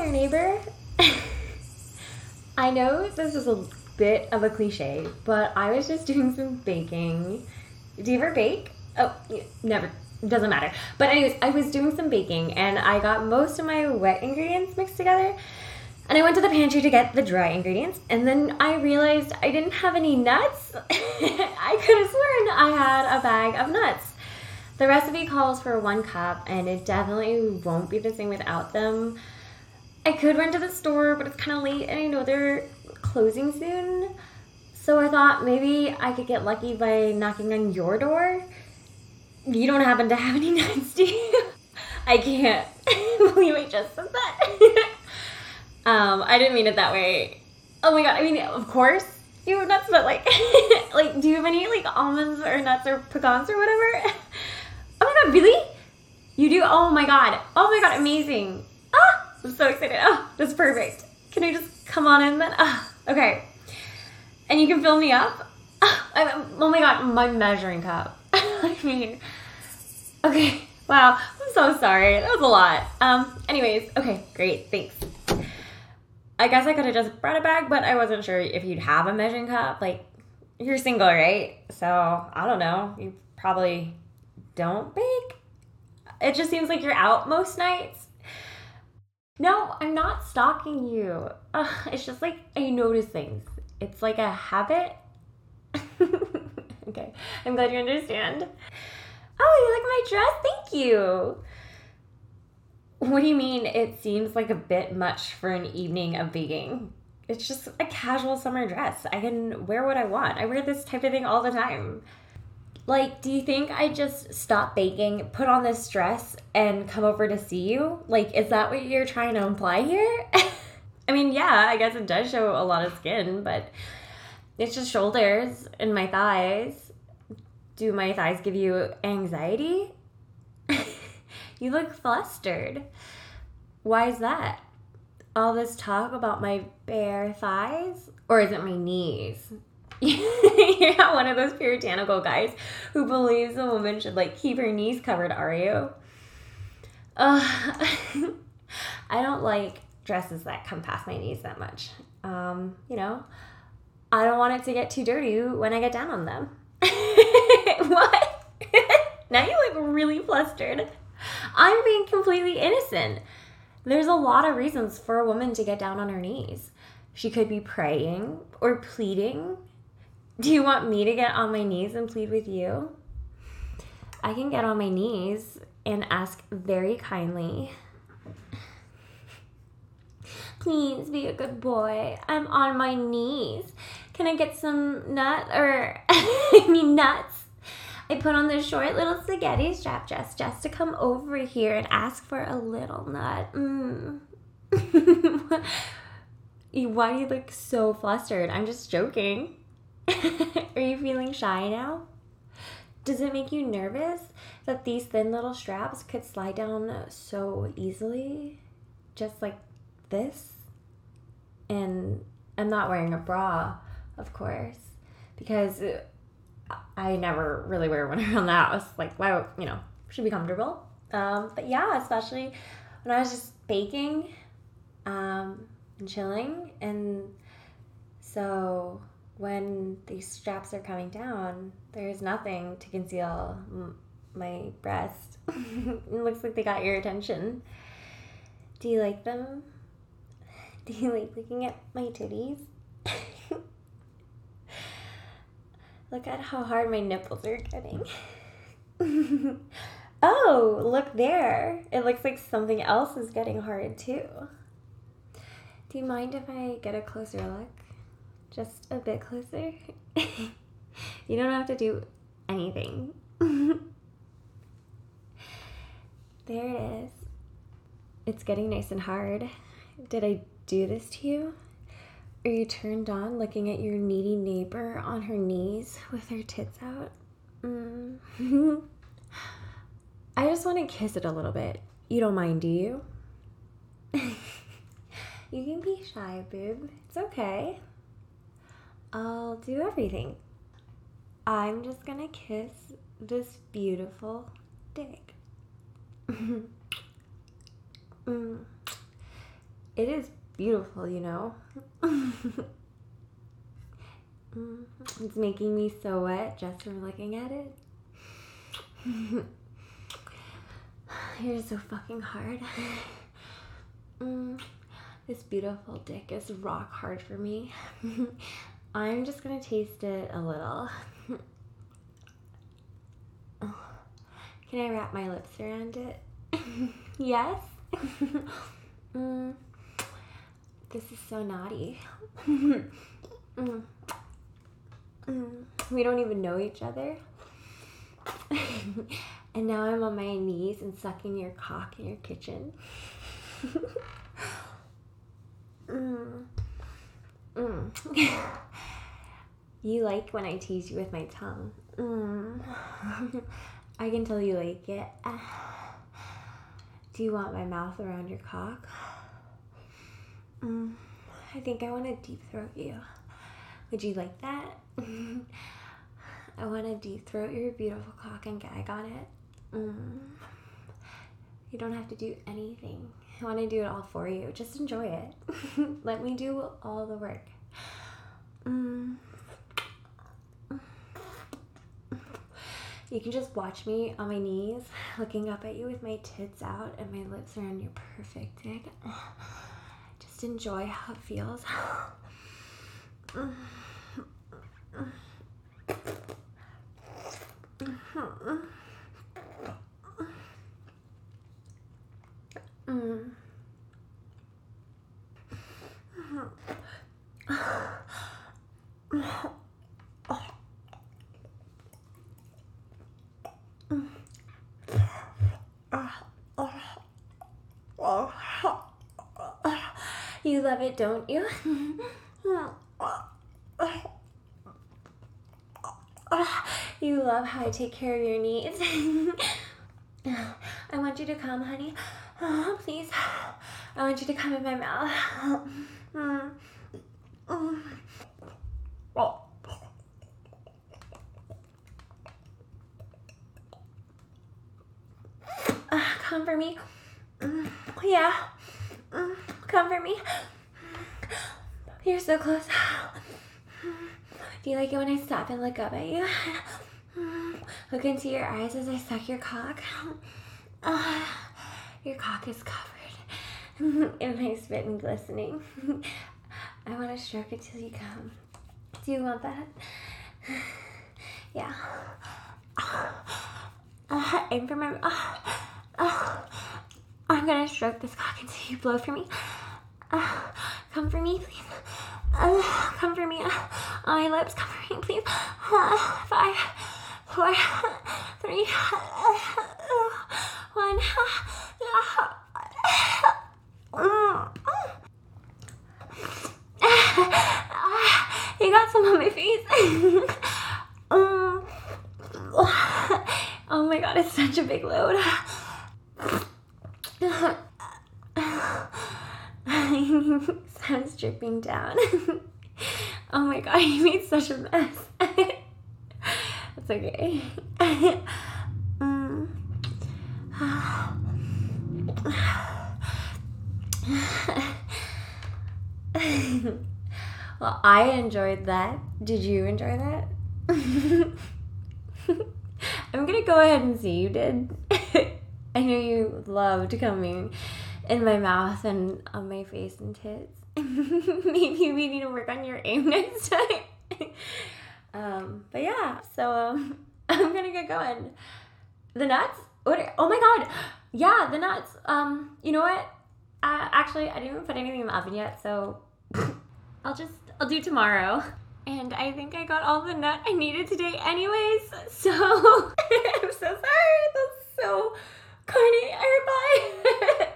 there, neighbor. I know this is a bit of a cliche, but I was just doing some baking. Do you ever bake? Oh, never. Doesn't matter. But anyways, I was doing some baking, and I got most of my wet ingredients mixed together. And I went to the pantry to get the dry ingredients, and then I realized I didn't have any nuts. I could have sworn I had a bag of nuts. The recipe calls for 1 cup, and it definitely won't be the same without them. I could run to the store, but it's kind of late, and I know they're closing soon. So I thought maybe I could get lucky by knocking on your door. You don't happen to have any nuts, do you? I can't believe I just said that. I didn't mean it that way. Oh my god, I mean, of course you have nuts, but like, do you have any like almonds or nuts or pecans or whatever? Oh my god, really? You do? Oh my god, amazing. Ah, I'm so excited. Oh, that's perfect. Can I just come on in then? Okay. And you can fill me up? Oh my god, my measuring cup. I mean, okay, wow, I'm so sorry. That was a lot. Anyways, okay, great, thanks. I guess I could have just brought a bag, but I wasn't sure if you'd have a measuring cup. Like, you're single, right? So, I don't know. You probably don't bake? It just seems like you're out most nights. No, I'm not stalking you. It's just like I notice things. It's like a habit. Okay, I'm glad you understand. Oh, you like my dress? Thank you. What do you mean it seems like a bit much for an evening of baking? It's just a casual summer dress. I can wear what I want. I wear this type of thing all the time. Like, do you think I just stop baking, put on this dress, and come over to see you? Like, is that what you're trying to imply here? I mean, yeah, I guess it does show a lot of skin, but it's just shoulders and my thighs. Do my thighs give you anxiety? You look flustered. Why is that? All this talk about my bare thighs? Or is it my knees? You're not one of those puritanical guys who believes a woman should like keep her knees covered, are you? I don't like dresses that come past my knees that much. You know, I don't want it to get too dirty when I get down on them. What? Now you look really flustered. I'm being completely innocent. There's a lot of reasons for a woman to get down on her knees. She could be praying or pleading. Do you want me to get on my knees and plead with you? I can get on my knees and ask very kindly. Please be a good boy. I'm on my knees. Can I get some nuts? I put on this short little spaghetti strap dress just to come over here and ask for a little nut. Why do you look so flustered? I'm just joking. Are you feeling shy now? Does it make you nervous that these thin little straps could slide down so easily? Just like this? And I'm not wearing a bra, of course, because I never really wear one around the house. Like, why, should be comfortable. But yeah, especially when I was just baking and chilling. And so when these straps are coming down, there's nothing to conceal my breast. It looks like they got your attention. Do you like them? Do you like looking at my titties? Look at how hard my nipples are getting. Oh, look there. It looks like something else is getting hard too. Do you mind if I get a closer look? Just a bit closer? You don't have to do anything. There it is. It's getting nice and hard. Did I do this to you? Are you turned on looking at your needy neighbor on her knees with her tits out? I just want to kiss it a little bit. You don't mind, do you? You can be shy, boob. It's okay. I'll do everything. I'm just gonna kiss this beautiful dick. It is beautiful, you know? It's making me so wet just from looking at it. You're so fucking hard. This beautiful dick is rock hard for me. I'm just gonna taste it a little. Can I wrap my lips around it? Yes? This is so naughty. We don't even know each other. And now I'm on my knees and sucking your cock in your kitchen. You like when I tease you with my tongue. I can tell you like it. Do you want my mouth around your cock? I think I want to deep throat you. Would you like that? I want to deep throat your beautiful cock and gag on it. You don't have to do anything. I want to do it all for you. Just enjoy it. Let me do all the work. You can just watch me on my knees, looking up at you with my tits out and my lips around your perfect dick. Just enjoy how it feels. You love it, don't you? You love how I take care of your needs. I want you to come, honey. Please. I want you to come in my mouth. Come for me. Yeah. Come for me. You're so close. Do you like it when I stop and look up at you? Look into your eyes as I suck your cock. Your cock is covered in my spit and glistening. I want to stroke it till you come. Do you want that? Yeah. Aim for my... I'm gonna stroke this cock until you blow for me. Come for me, please. Come for me. On my lips, come for me, please. 5, 4, 3, 1. You got some on my face. Oh my god, it's such a big load. Sounds dripping down. Oh my god, you made such a mess. It's okay. Well, I enjoyed that. Did you enjoy that? I'm gonna go ahead and see you did. I know you loved coming in my mouth and on my face and tits. Maybe we need to work on your aim next time. But yeah, so I'm gonna get going. The nuts? Oh my god! Yeah, the nuts. You know what? Actually, I didn't even put anything in the oven yet, so I'll do tomorrow. And I think I got all the nut I needed today anyways, so I'm so sorry. That's so corny. Bye.